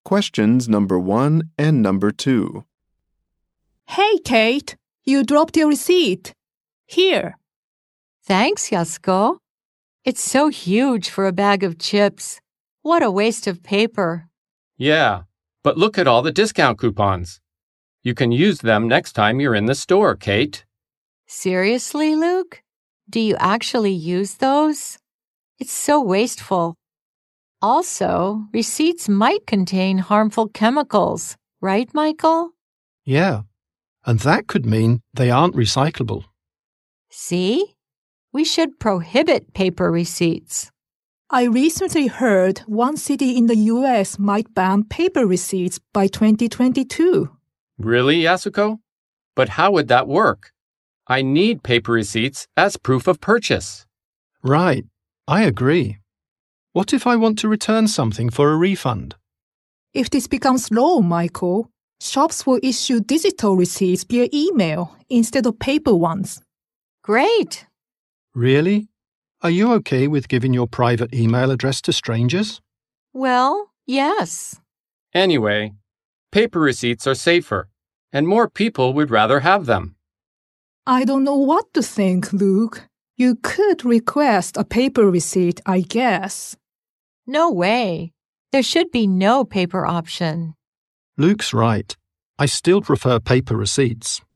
questions number 1 and number 2. Hey, Kate, you dropped your receipt. Here. Thanks, Yasko. It's so huge for a bag of chips. What a waste of paper. Yeah, but look at all the discount coupons. You can use them next time you're in the store, Kate. Seriously, Luke? Do you actually use those? It's so wasteful. Also, receipts might contain harmful chemicals, right, Michael? Yeah, and that could mean they aren't recyclable. See? We should prohibit paper receipts. I recently heard one city in the U.S. might ban paper receipts by 2022. Really, Yasuko? But how would that work? I need paper receipts as proof of purchase. Right, I agree. What if I want to return something for a refund? If this becomes law, Michael, shops will issue digital receipts via email instead of paper ones. Great. Really? Are you okay with giving your private email address to strangers? Well, yes. Anyway, paper receipts are safer, and more people would rather have them. I don't know what to think, Luke. You could request a paper receipt, I guess. No way. There should be no paper option. Luke's right. I still prefer paper receipts.